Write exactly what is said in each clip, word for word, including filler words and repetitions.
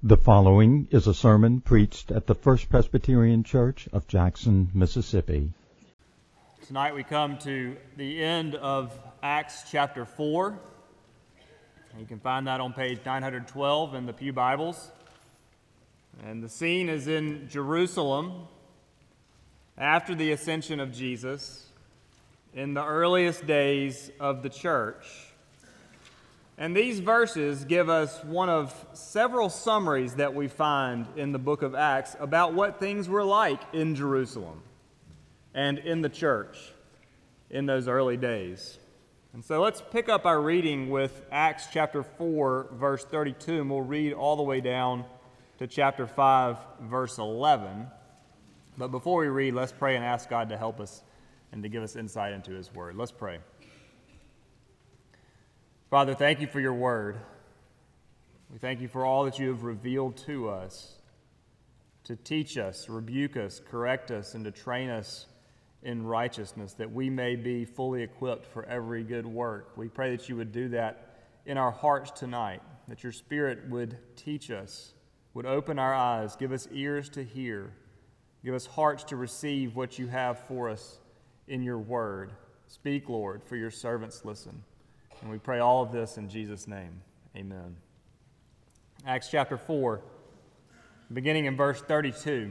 The following is a sermon preached at the First Presbyterian Church of Jackson, Mississippi. Tonight we come to the end of Acts chapter four. You can find that on page nine hundred twelve in the Pew Bibles. And the scene is in Jerusalem after the ascension of Jesus, in the earliest days of the church. And these verses give us one of several summaries that we find in the book of Acts about what things were like in Jerusalem and in the church in those early days. And so let's pick up our reading with Acts chapter four, verse thirty-two, and we'll read all the way down to chapter five, verse eleven. But before we read, let's pray and ask God to help us and to give us insight into His Word. Let's pray. Father, thank you for your word. We thank you for all that you have revealed to us, to teach us, rebuke us, correct us, and to train us in righteousness, that we may be fully equipped for every good work. We pray that you would do that in our hearts tonight, that your Spirit would teach us, would open our eyes, give us ears to hear, give us hearts to receive what you have for us in your word. Speak, Lord, for your servants listen. And we pray all of this in Jesus' name. Amen. Acts chapter four, beginning in verse thirty-two.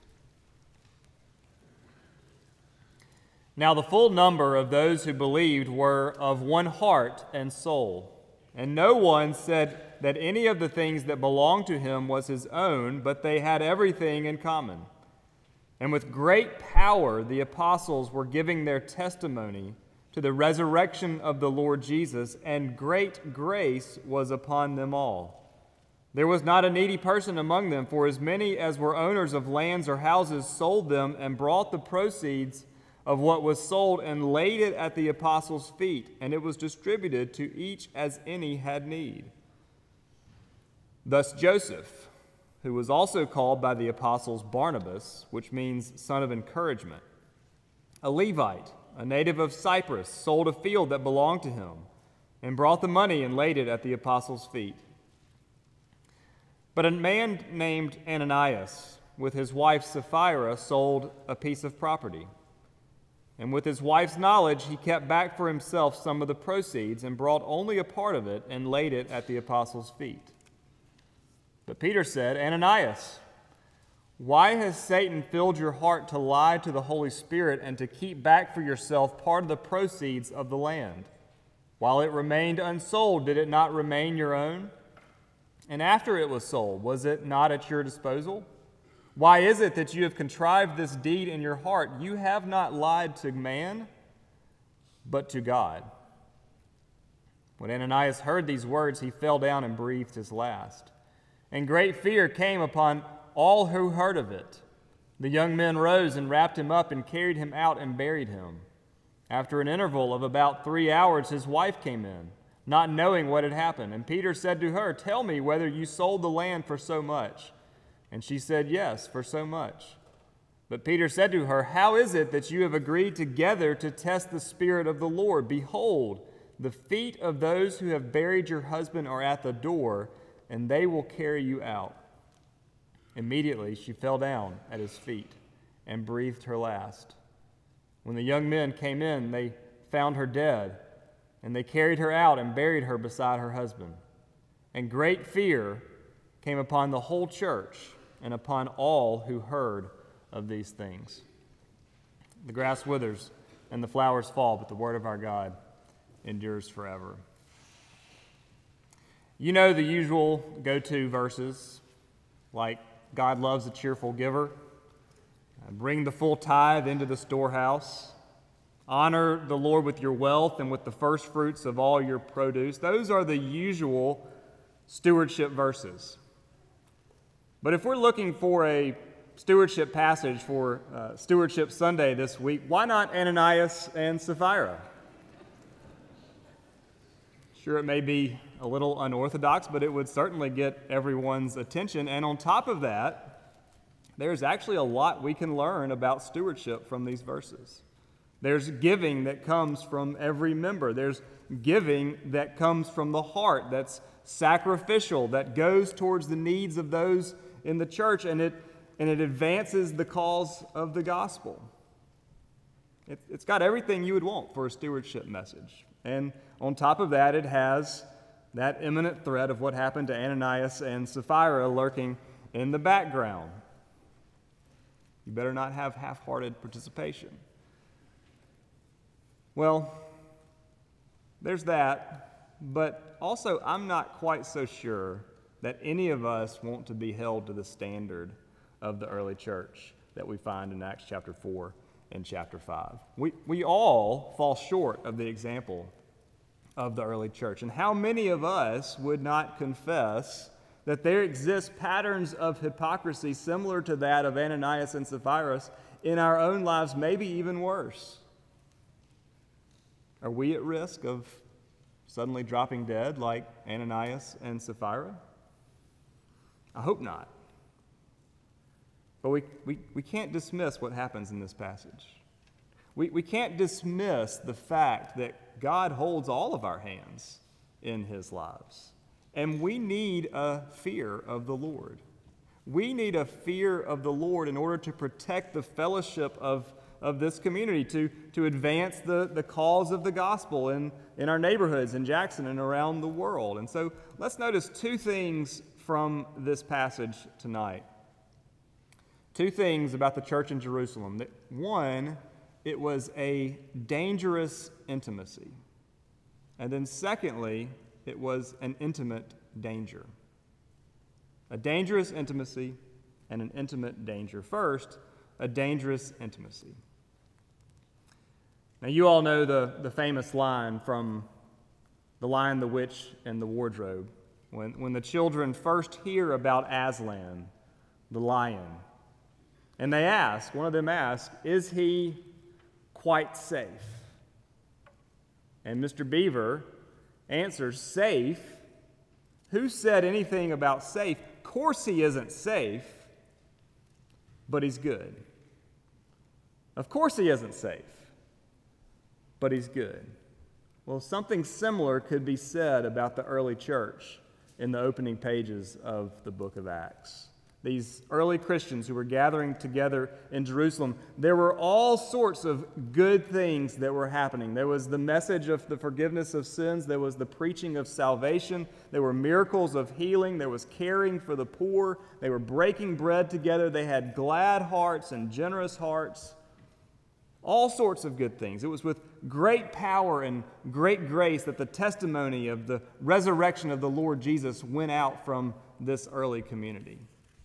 Now the full number of those who believed were of one heart and soul. And no one said that any of the things that belonged to him was his own, but they had everything in common. And with great power the apostles were giving their testimony to the resurrection of the Lord Jesus, and great grace was upon them all. There was not a needy person among them, for as many as were owners of lands or houses sold them and brought the proceeds of what was sold and laid it at the apostles' feet, and it was distributed to each as any had need. Thus Joseph, who was also called by the apostles Barnabas, which means son of encouragement, a Levite, a native of Cyprus, sold a field that belonged to him and brought the money and laid it at the apostles' feet. But a man named Ananias, with his wife Sapphira, sold a piece of property. And with his wife's knowledge, he kept back for himself some of the proceeds and brought only a part of it and laid it at the apostles' feet. But Peter said, Ananias, why has Satan filled your heart to lie to the Holy Spirit and to keep back for yourself part of the proceeds of the land? While it remained unsold, did it not remain your own? And after it was sold, was it not at your disposal? Why is it that you have contrived this deed in your heart? You have not lied to man, but to God. When Ananias heard these words, he fell down and breathed his last. And great fear came upon all who heard of it. The young men rose and wrapped him up and carried him out and buried him. After an interval of about three hours, his wife came in, not knowing what had happened. And Peter said to her, tell me whether you sold the land for so much. And she said, yes, for so much. But Peter said to her, how is it that you have agreed together to test the Spirit of the Lord? Behold, the feet of those who have buried your husband are at the door, and they will carry you out. Immediately she fell down at his feet and breathed her last. When the young men came in, they found her dead, and they carried her out and buried her beside her husband. And great fear came upon the whole church and upon all who heard of these things. The grass withers and the flowers fall, but the word of our God endures forever. You know the usual go-to verses, like God loves a cheerful giver, bring the full tithe into the storehouse, honor the Lord with your wealth and with the first fruits of all your produce. Those are the usual stewardship verses. But if we're looking for a stewardship passage for uh, Stewardship Sunday this week, why not Ananias and Sapphira? Sure, it may be a little unorthodox, but it would certainly get everyone's attention. And on top of that, there's actually a lot we can learn about stewardship from these verses. There's giving that comes from every member. There's giving that comes from the heart that's sacrificial, that goes towards the needs of those in the church, and it, and it advances the cause of the gospel. It, it's got everything you would want for a stewardship message. And on top of that, it has that imminent threat of what happened to Ananias and Sapphira lurking in the background. You better not have half-hearted participation. Well, there's that, but also I'm not quite so sure that any of us want to be held to the standard of the early church that we find in Acts chapter four and chapter five. We, we all fall short of the example of the early church. And how many of us would not confess that there exist patterns of hypocrisy similar to that of Ananias and Sapphira in our own lives, maybe even worse? Are we at risk of suddenly dropping dead like Ananias and Sapphira? I hope not. But we, we, we can't dismiss what happens in this passage. We, we can't dismiss the fact that God holds all of our hands in his lives. And we need a fear of the Lord. We need a fear of the Lord in order to protect the fellowship of, of this community, to, to advance the, the cause of the gospel in, in our neighborhoods in Jackson and around the world. And so let's notice two things from this passage tonight. Two things about the church in Jerusalem. That one, it was a dangerous intimacy. And then secondly, it was an intimate danger. A dangerous intimacy and an intimate danger. First, a dangerous intimacy. Now, you all know the, the famous line from The Lion, the Witch, and the Wardrobe. When, when the children first hear about Aslan, the lion, and they ask, one of them asks, is he quite safe? And Mister Beaver answers, safe? Who said anything about safe? Of course he isn't safe, but he's good. Of course he isn't safe, but he's good. Well, something similar could be said about the early church in the opening pages of the book of Acts. These early Christians who were gathering together in Jerusalem, there were all sorts of good things that were happening. There was the message of the forgiveness of sins. There was the preaching of salvation. There were miracles of healing. There was caring for the poor. They were breaking bread together. They had glad hearts and generous hearts. All sorts of good things. It was with great power and great grace that the testimony of the resurrection of the Lord Jesus went out from this early community.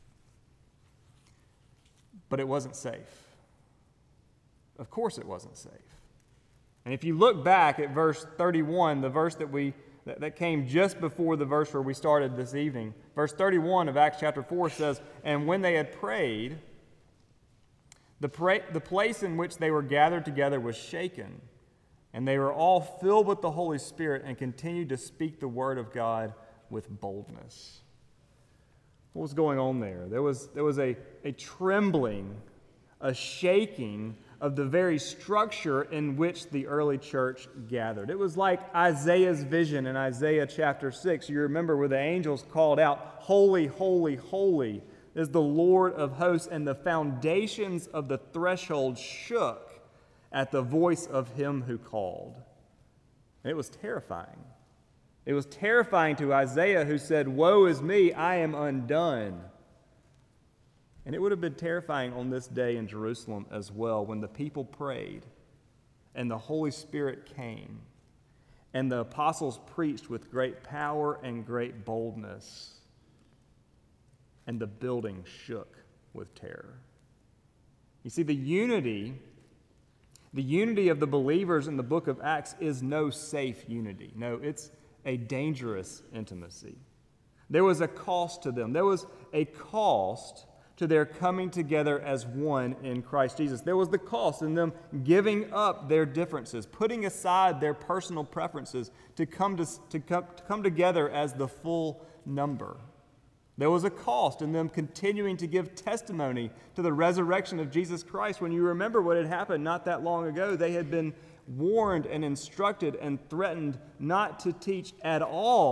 But it wasn't safe. Of course it wasn't safe. And if you look back at verse thirty-one, the verse that we that, that came just before the verse where we started this evening, verse thirty-one of Acts chapter four says, and when they had prayed, the, pra- the place in which they were gathered together was shaken, and they were all filled with the Holy Spirit and continued to speak the word of God with boldness. What was going on there? There was, there was a, a trembling, a shaking of the very structure in which the early church gathered. It was like Isaiah's vision in Isaiah chapter six. You remember where the angels called out, holy, holy, holy is the Lord of hosts, and the foundations of the threshold shook at the voice of him who called. And it was terrifying. It was terrifying to Isaiah, who said, woe is me, I am undone. And it would have been terrifying on this day in Jerusalem as well, when the people prayed and the Holy Spirit came and the apostles preached with great power and great boldness, and the building shook with terror. You see, the unity, the unity of the believers in the book of Acts is no safe unity. No, it's a dangerous intimacy. There was a cost to them. There was a cost to their coming together as one in Christ Jesus. There was the cost in them giving up their differences, putting aside their personal preferences to come to, to come, to come together as the full number. There was a cost in them continuing to give testimony to the resurrection of Jesus Christ. When you remember what had happened not that long ago, they had been warned and instructed and threatened not to teach at all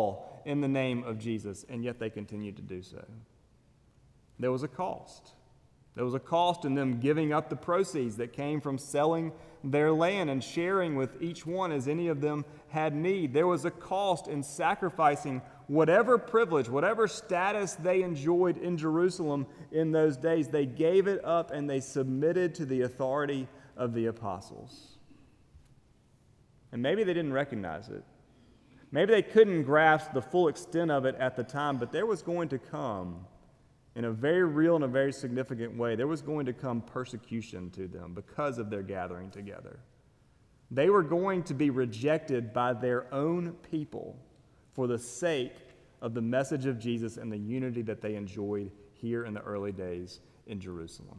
in the name of Jesus, and yet they continued to do so. There was a cost. There was a cost in them giving up the proceeds that came from selling their land and sharing with each one as any of them had need. There was a cost in sacrificing whatever privilege, whatever status they enjoyed in Jerusalem in those days. They gave it up and they submitted to the authority of the apostles. And maybe they didn't recognize it. Maybe they couldn't grasp the full extent of it at the time, but there was going to come, in a very real and a very significant way, there was going to come persecution to them because of their gathering together. They were going to be rejected by their own people for the sake of the message of Jesus and the unity that they enjoyed here in the early days in Jerusalem.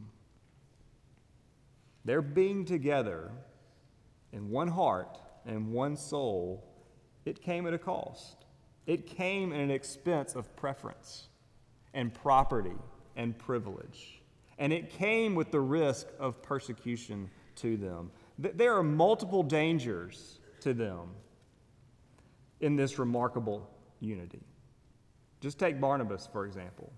Their being together in one heart and one soul, it came at a cost. It came at an expense of preference and property and privilege. And it came with the risk of persecution to them. There are multiple dangers to them in this remarkable unity. Just take Barnabas, for example.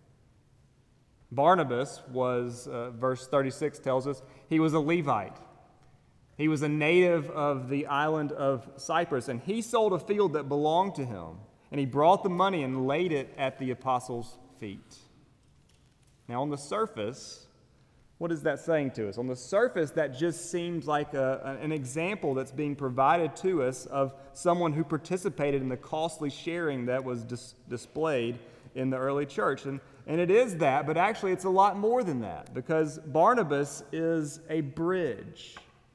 Barnabas was, uh, verse thirty-six tells us, he was a Levite. He was a native of the island of Cyprus, and he sold a field that belonged to him, and he brought the money and laid it at the apostles' feet. Now, on the surface, what is that saying to us? On the surface, that just seems like a, an example that's being provided to us of someone who participated in the costly sharing that was dis- displayed in the early church. And, and it is that, but actually it's a lot more than that, because Barnabas is a bridge.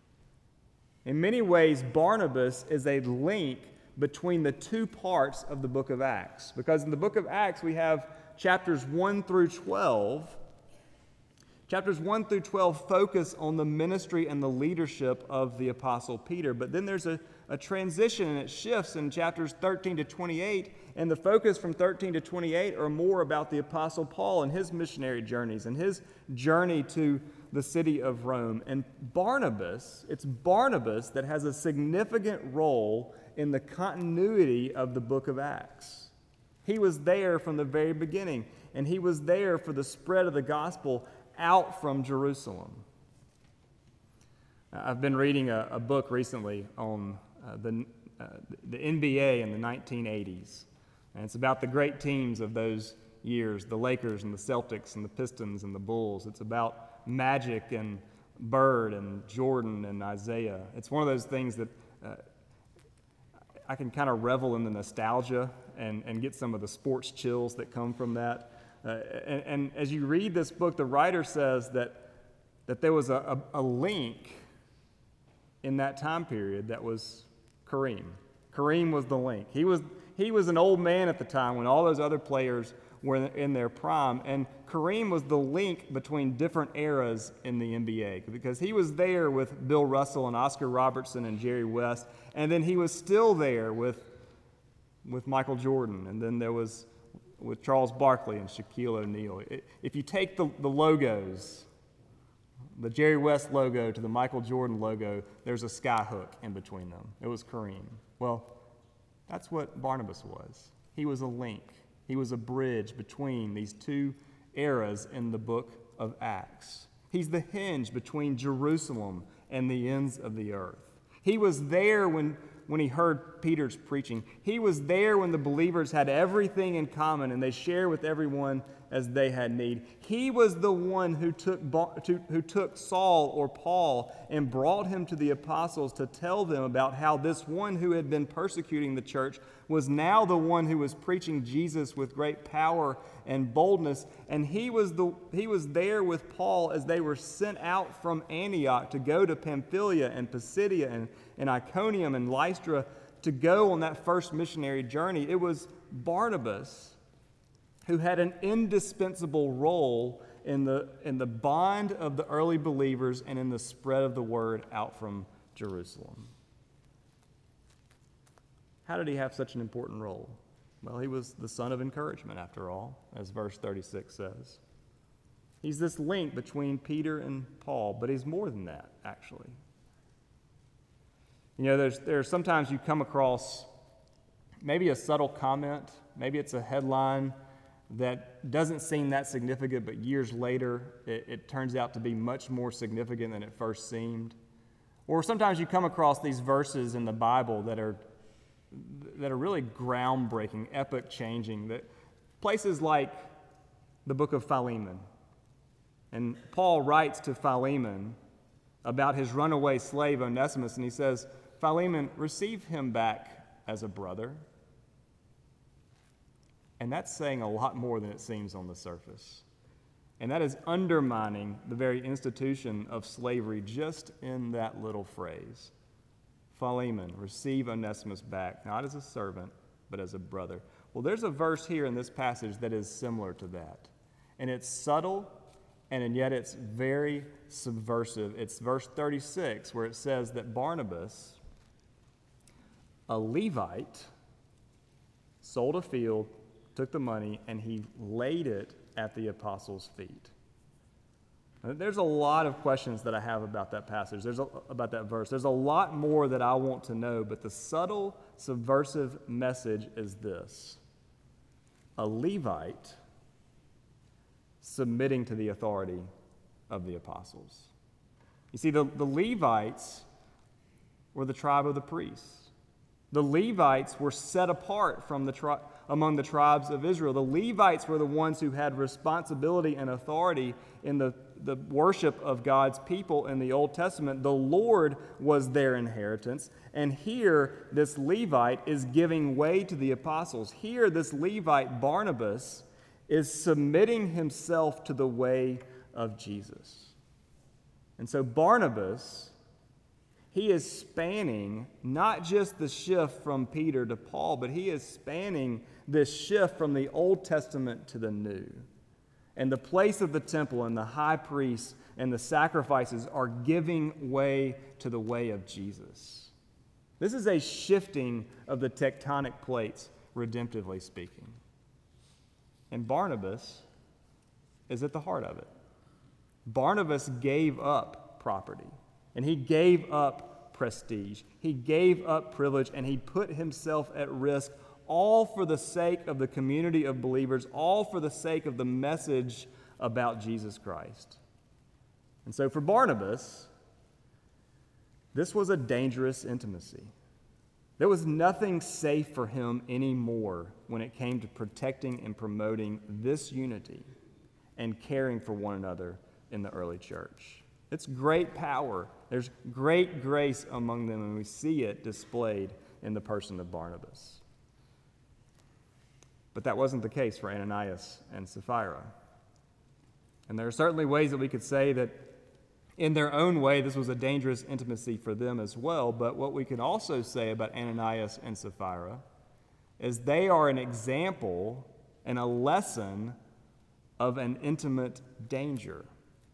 In many ways, Barnabas is a link between the two parts of the book of Acts. Because in the book of Acts, we have chapters one through twelve. Chapters one through twelve focus on the ministry and the leadership of the Apostle Peter. But then there's a, a transition, and it shifts in chapters thirteen to twenty-eight. And the focus from thirteen to twenty-eight are more about the Apostle Paul and his missionary journeys and his journey to the city of Rome. And Barnabas, it's Barnabas that has a significant role in the continuity of the book of Acts. He was there from the very beginning, and he was there for the spread of the gospel out from Jerusalem. I've been reading a, a book recently on uh, the, uh, the N B A in the nineteen eighties, and it's about the great teams of those years, the Lakers and the Celtics and the Pistons and the Bulls. It's about Magic and Bird and Jordan and Isaiah. It's one of those things that uh, I can kind of revel in the nostalgia and, and get some of the sports chills that come from that. Uh, and, and as you read this book, the writer says that, that there was a, a, a link in that time period that was Kareem. Kareem was the link. He was, he was an old man at the time when all those other players were in their prime, and Kareem was the link between different eras in the N B A, because he was there with Bill Russell and Oscar Robertson and Jerry West, and then he was still there with, with Michael Jordan, and then there was with Charles Barkley and Shaquille O'Neal. If you take the, the logos, the Jerry West logo to the Michael Jordan logo, there's a sky hook in between them. It was Kareem. Well, that's what Barnabas was. He was a link. He was a bridge between these two eras in the book of Acts. He's the hinge between Jerusalem and the ends of the earth. He was there when when he heard Peter's preaching. He was there when the believers had everything in common and they shared with everyone as they had need. He was the one who took, who took Saul or Paul and brought him to the apostles to tell them about how this one who had been persecuting the church was now the one who was preaching Jesus with great power and boldness. And he was, the, he was there with Paul as they were sent out from Antioch to go to Pamphylia and Pisidia and, and Iconium and Lystra to go on that first missionary journey. It was Barnabas who had an indispensable role in the, in the bond of the early believers and in the spread of the word out from Jerusalem. How did he have such an important role? Well, he was the son of encouragement, after all, as verse thirty-six says. He's this link between Peter and Paul, but he's more than that, actually. You know, there's, there's sometimes you come across maybe a subtle comment Maybe it's a headline that doesn't seem that significant, but years later it, it turns out to be much more significant than it first seemed. Or sometimes you come across these verses in the Bible that are that are really groundbreaking, epoch-changing. That places like the book of Philemon. And Paul writes to Philemon about his runaway slave Onesimus, and he says, Philemon, receive him back as a brother. And that's saying a lot more than it seems on the surface. And that is undermining the very institution of slavery just in that little phrase. Philemon, receive Onesimus back, not as a servant, but as a brother. Well, there's a verse here in this passage that is similar to that. And it's subtle, and yet it's very subversive. It's verse thirty-six, where it says that Barnabas, a Levite, sold a field, took the money, and he laid it at the apostles' feet. There's a lot of questions that I have about that passage, There's a, about that verse. There's a lot more that I want to know, but the subtle, subversive message is this. A Levite submitting to the authority of the apostles. You see, the, the Levites were the tribe of the priests. The Levites were set apart from the tri- among the tribes of Israel. The Levites were the ones who had responsibility and authority in the, the worship of God's people in the Old Testament. The Lord was their inheritance. And here, this Levite is giving way to the apostles. Here, this Levite, Barnabas, is submitting himself to the way of Jesus. And so Barnabas, he is spanning not just the shift from Peter to Paul, but he is spanning this shift from the Old Testament to the New. And the place of the temple and the high priests and the sacrifices are giving way to the way of Jesus. This is a shifting of the tectonic plates, redemptively speaking. And Barnabas is at the heart of it. Barnabas gave up property, and he gave up prestige. He gave up privilege, and he put himself at risk, all for the sake of the community of believers, all for the sake of the message about Jesus Christ. And so for Barnabas, this was a dangerous intimacy. There was nothing safe for him anymore when it came to protecting and promoting this unity and caring for one another in the early church. It's great power. There's great grace among them, and we see it displayed in the person of Barnabas. But that wasn't the case for Ananias and Sapphira. And there are certainly ways that we could say that in their own way, this was a dangerous intimacy for them as well. But what we can also say about Ananias and Sapphira is they are an example and a lesson of an intimate danger.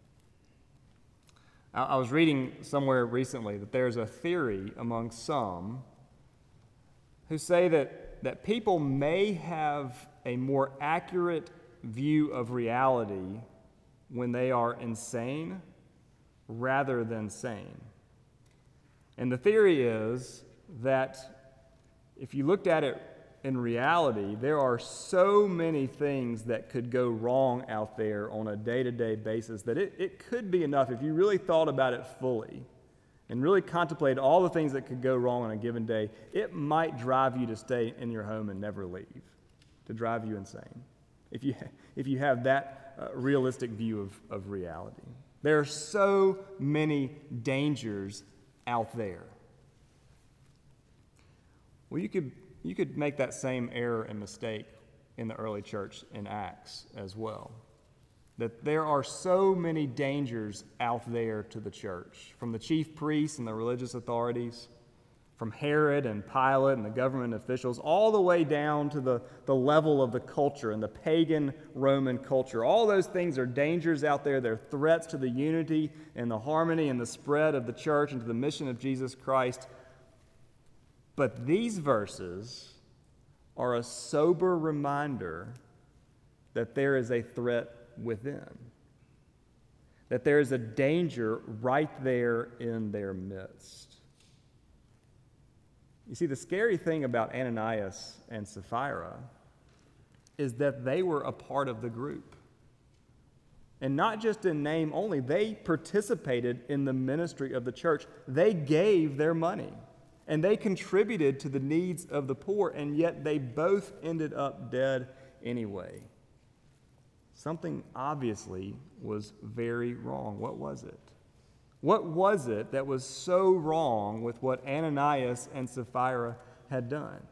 I was reading somewhere recently that there's a theory among some who say that, that people may have a more accurate view of reality when they are insane rather than sane. And the theory is that if you looked at it in reality, there are so many things that could go wrong out there on a day-to-day basis that it, it could be enough if you really thought about it fully and really contemplated all the things that could go wrong on a given day. It might drive you to stay in your home and never leave, to drive you insane, if you, if you have that uh, realistic view of, of reality. There are so many dangers out there. Well, you could you could make that same error and mistake in the early church in Acts as well. That there are so many dangers out there to the church, from the chief priests and the religious authorities, from Herod and Pilate and the government officials, all the way down to the, the level of the culture and the pagan Roman culture. All those things are dangers out there. They're threats to the unity and the harmony and the spread of the church and to the mission of Jesus Christ. But these verses are a sober reminder that there is a threat within, that there is a danger right there in their midst. You see, the scary thing about Ananias and Sapphira is that they were a part of the group. And not just in name only, they participated in the ministry of the church. They gave their money, and they contributed to the needs of the poor, and yet they both ended up dead anyway. Something obviously was very wrong. What was it? What was it that was so wrong with what Ananias and Sapphira had done?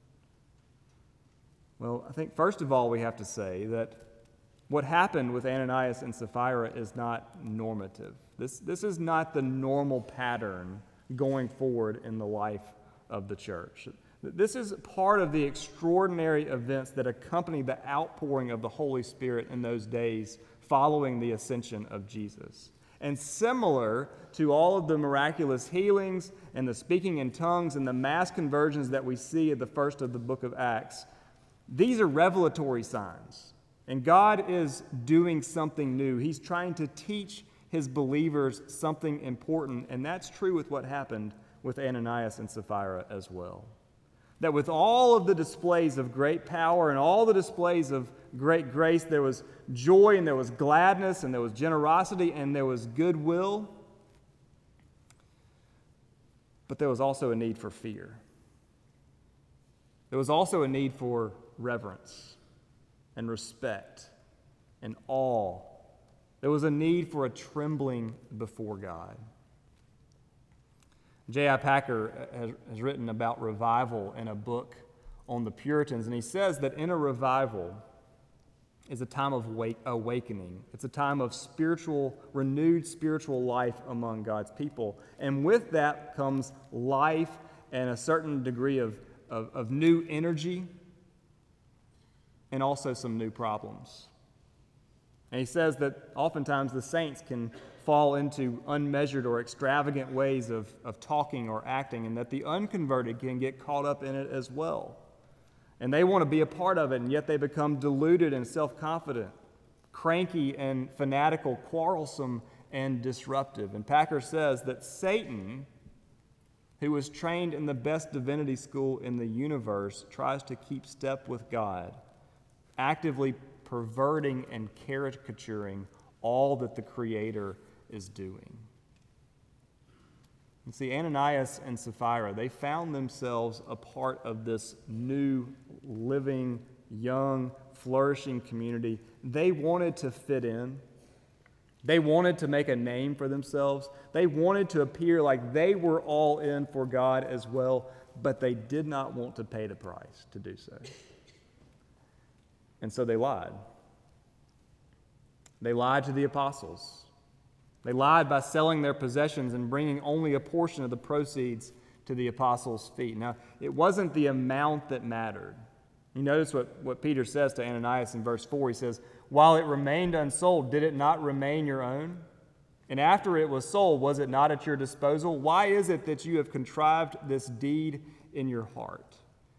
Well, I think first of all we have to say that what happened with Ananias and Sapphira is not normative. This, this is not the normal pattern going forward in the life of the church. This is part of the extraordinary events that accompanied the outpouring of the Holy Spirit in those days following the ascension of Jesus. And similar to all of the miraculous healings and the speaking in tongues and the mass conversions that we see at the first of the book of Acts, these are revelatory signs. And God is doing something new. He's trying to teach his believers something important, and that's true with what happened with Ananias and Sapphira as well. That with all of the displays of great power and all the displays of great grace, there was joy and there was gladness and there was generosity and there was goodwill. But there was also a need for fear. There was also a need for reverence and respect and awe. There was a need for a trembling before God. J I Packer has, has written about revival in a book on the Puritans, and he says that in a revival is a time of wake, awakening. It's a time of spiritual, renewed spiritual life among God's people. And with that comes life and a certain degree of, of, of new energy and also some new problems. And he says that oftentimes the saints can fall into unmeasured or extravagant ways of, of talking or acting, and that the unconverted can get caught up in it as well. And they want to be a part of it, and yet they become deluded and self-confident, cranky and fanatical, quarrelsome and disruptive. And Packer says that Satan, who was trained in the best divinity school in the universe, tries to keep step with God, actively perverting and caricaturing all that the Creator is doing. And see, Ananias and Sapphira, they found themselves a part of this new, living, young, flourishing community. They wanted to fit in. They wanted to make a name for themselves. They wanted to appear like they were all in for God as well, but they did not want to pay the price to do so. And so they lied. They lied to the apostles. They lied by selling their possessions and bringing only a portion of the proceeds to the apostles' feet. Now, it wasn't the amount that mattered. You notice what, what Peter says to Ananias in verse four. He says, "While it remained unsold, did it not remain your own? And after it was sold, was it not at your disposal? Why is it that you have contrived this deed in your heart?"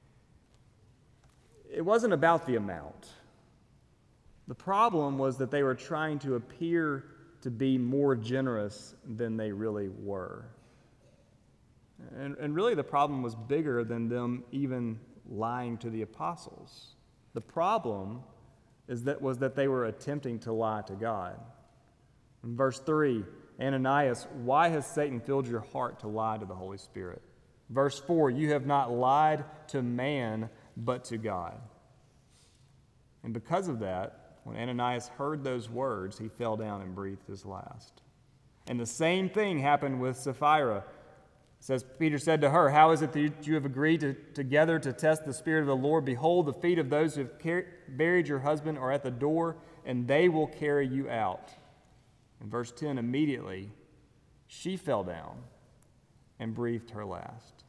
It wasn't about the amount. The problem was that they were trying to appear to be more generous than they really were. And, and really the problem was bigger than them even lying to the apostles. The problem is that was that they were attempting to lie to God. In verse three, Ananias, why has Satan filled your heart to lie to the Holy Spirit? Verse four, you have not lied to man, but to God. And because of that, when Ananias heard those words, he fell down and breathed his last. And the same thing happened with Sapphira. It says, Peter said to her, "How is it that you have agreed to, together to test the Spirit of the Lord? Behold, the feet of those who have car- buried your husband are at the door, and they will carry you out." In verse ten, immediately she fell down and breathed her last.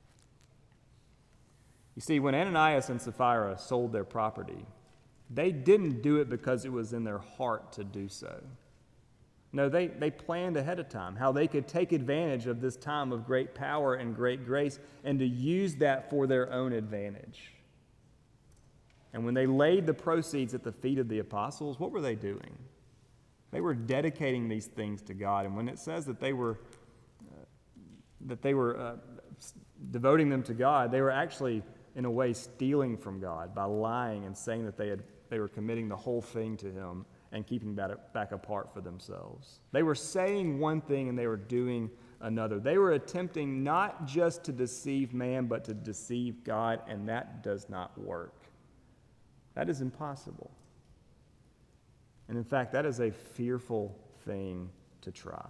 You see, when Ananias and Sapphira sold their property, they didn't do it because it was in their heart to do so. No, they, they planned ahead of time how they could take advantage of this time of great power and great grace and to use that for their own advantage. And when they laid the proceeds at the feet of the apostles, what were they doing? They were dedicating these things to God. And when it says that they were, uh, that they were uh, devoting them to God, they were actually in a way, stealing from God by lying and saying that they had they were committing the whole thing to him and keeping that back apart for themselves. They were saying one thing and they were doing another. They were attempting not just to deceive man, but to deceive God, and that does not work. That is impossible. And in fact, that is a fearful thing to try.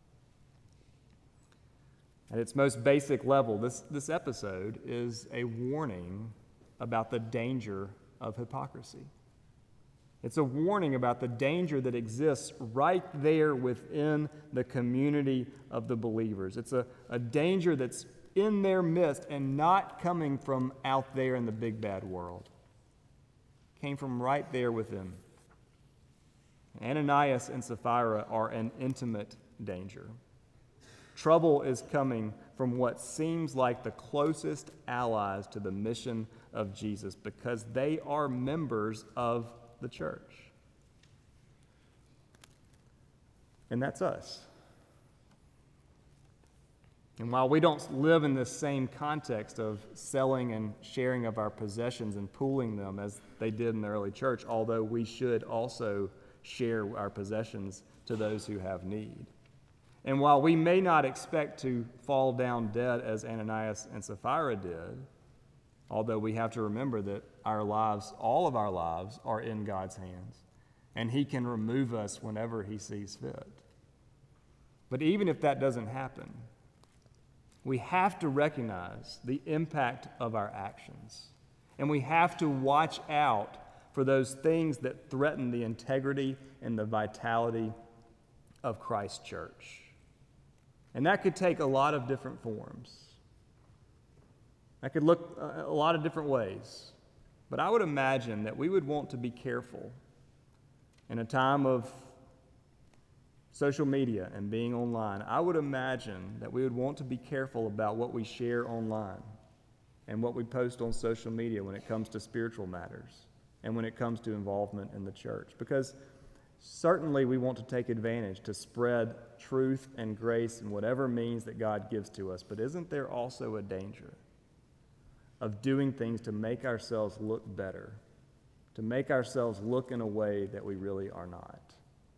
At its most basic level, this, this episode is a warning about the danger of hypocrisy. It's a warning about the danger that exists right there within the community of the believers. It's a, a danger that's in their midst and not coming from out there in the big bad world. It came from right there within. Ananias and Sapphira are an intimate danger. Trouble is coming from what seems like the closest allies to the mission of Jesus because they are members of the church. And that's us. And while we don't live in this same context of selling and sharing of our possessions and pooling them as they did in the early church, although we should also share our possessions to those who have need. And while we may not expect to fall down dead as Ananias and Sapphira did, although we have to remember that our lives, all of our lives, are in God's hands, and he can remove us whenever he sees fit. But even if that doesn't happen, we have to recognize the impact of our actions, and we have to watch out for those things that threaten the integrity and the vitality of Christ's church. And that could take a lot of different forms. That could look a lot of different ways. But I would imagine that we would want to be careful in a time of social media and being online. I would imagine that we would want to be careful about what we share online and what we post on social media when it comes to spiritual matters and when it comes to involvement in the church. Because certainly we want to take advantage to spread truth and grace in whatever means that God gives to us. But isn't there also a danger of doing things to make ourselves look better, to make ourselves look in a way that we really are not?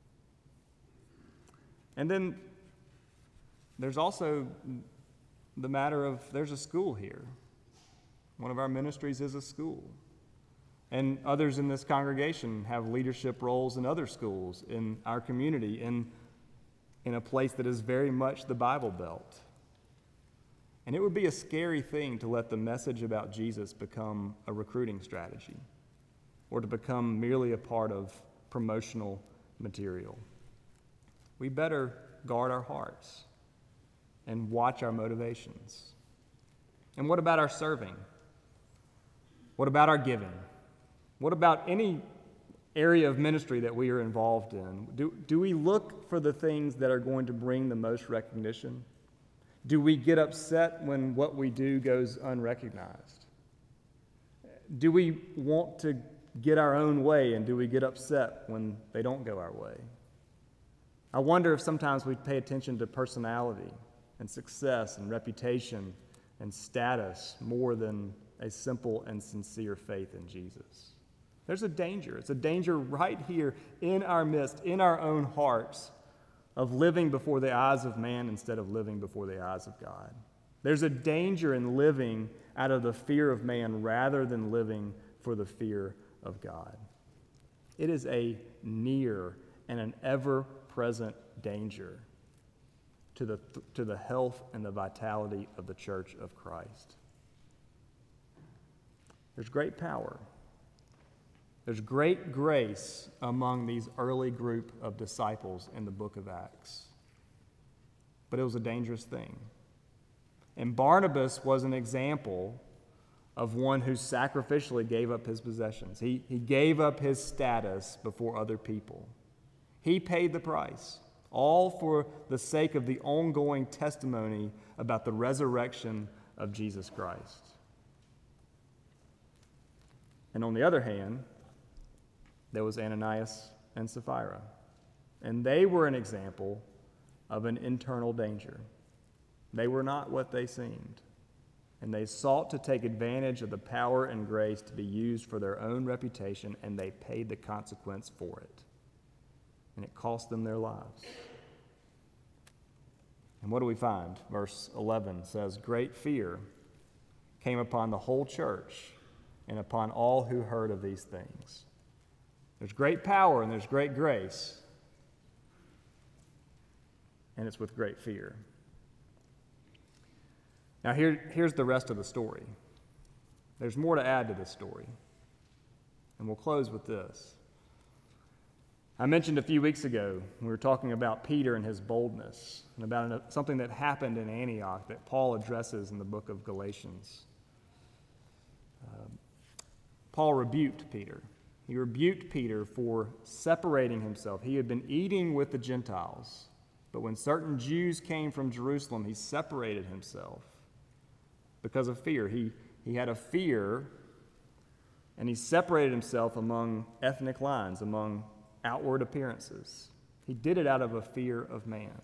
And then there's also the matter of there's a school here. One of our ministries is a school. And others in this congregation have leadership roles in other schools in our community, in, in a place that is very much the Bible Belt. And it would be a scary thing to let the message about Jesus become a recruiting strategy or to become merely a part of promotional material. We better guard our hearts and watch our motivations. And what about our serving? What about our giving? What about any area of ministry that we are involved in? Do, do we look for the things that are going to bring the most recognition? Do we get upset when what we do goes unrecognized? Do we want to get our own way, and do we get upset when they don't go our way? I wonder if sometimes we pay attention to personality and success and reputation and status more than a simple and sincere faith in Jesus. There's a danger. It's a danger right here in our midst, in our own hearts, of living before the eyes of man instead of living before the eyes of God. There's a danger in living out of the fear of man rather than living for the fear of God. It is a near and an ever-present danger to the, to the health and the vitality of the church of Christ. There's great power. There's great grace among these early group of disciples in the book of Acts. But it was a dangerous thing. And Barnabas was an example of one who sacrificially gave up his possessions. He, he gave up his status before other people. He paid the price, all for the sake of the ongoing testimony about the resurrection of Jesus Christ. And on the other hand, there was Ananias and Sapphira. And they were an example of an internal danger. They were not what they seemed. And they sought to take advantage of the power and grace to be used for their own reputation, and they paid the consequence for it. And it cost them their lives. And what do we find? Verse eleven says, "Great fear came upon the whole church and upon all who heard of these things." There's great power and there's great grace. And it's with great fear. Now here, here's the rest of the story. There's more to add to this story. And we'll close with this. I mentioned a few weeks ago, we were talking about Peter and his boldness, and about something that happened in Antioch that Paul addresses in the book of Galatians. Um, Paul rebuked Peter. He rebuked Peter for separating himself. He had been eating with the Gentiles, but when certain Jews came from Jerusalem, he separated himself because of fear. He, he had a fear, and he separated himself among ethnic lines, among outward appearances. He did it out of a fear of man.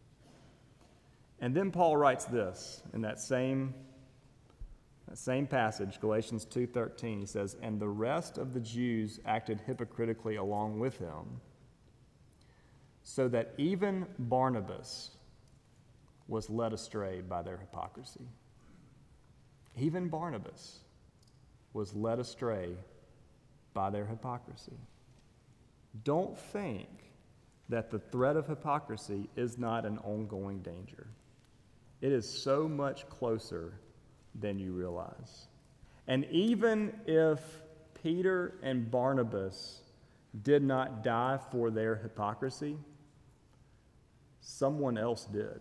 And then Paul writes this in that same, that same passage, Galatians two thirteen. He says, "And the rest of the Jews acted hypocritically along with him, so that even Barnabas was led astray by their hypocrisy." Even Barnabas was led astray by their hypocrisy. Don't think that the threat of hypocrisy is not an ongoing danger. It is so much closer than you realize. And even if Peter and Barnabas did not die for their hypocrisy, someone else did.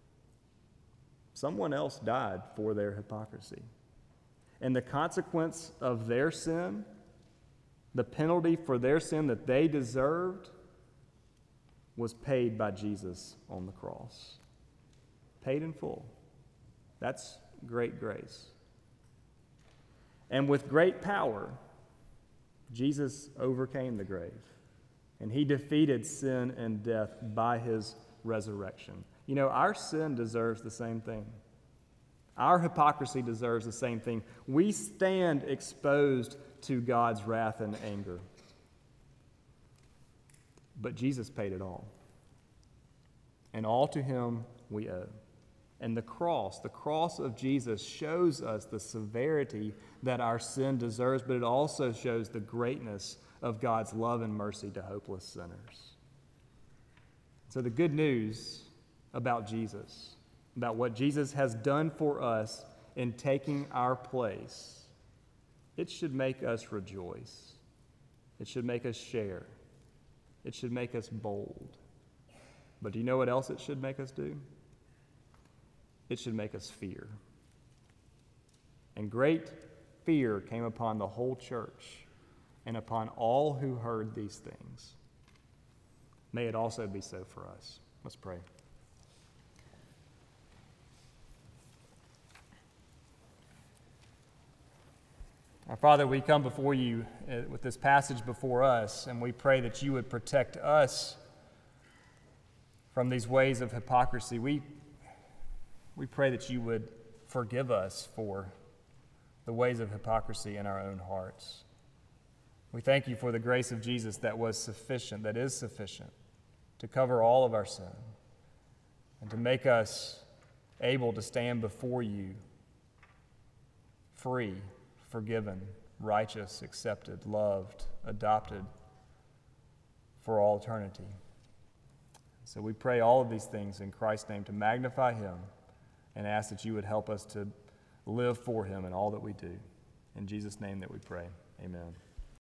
Someone else died for their hypocrisy. And the consequence of their sin, the penalty for their sin that they deserved, was paid by Jesus on the cross. Paid in full. That's great grace. And with great power, Jesus overcame the grave. And he defeated sin and death by his resurrection. You know, our sin deserves the same thing. Our hypocrisy deserves the same thing. We stand exposed to God's wrath and anger. But Jesus paid it all. And all to him we owe. And the cross, the cross of Jesus shows us the severity that our sin deserves, but it also shows the greatness of God's love and mercy to hopeless sinners. So the good news about Jesus, about what Jesus has done for us in taking our place, it should make us rejoice. It should make us share. It should make us bold. But do you know what else it should make us do? It should make us fear. And great fear came upon the whole church and upon all who heard these things. May it also be so for us. Let's pray. Our Father, we come before you with this passage before us, and we pray that you would protect us from these ways of hypocrisy. We, we pray that you would forgive us for the ways of hypocrisy in our own hearts. We thank you for the grace of Jesus that was sufficient, that is sufficient, to cover all of our sin and to make us able to stand before you free, forgiven, righteous, accepted, loved, adopted for all eternity. So we pray all of these things in Christ's name to magnify him and ask that you would help us to live for him in all that we do. In Jesus' name that we pray. Amen.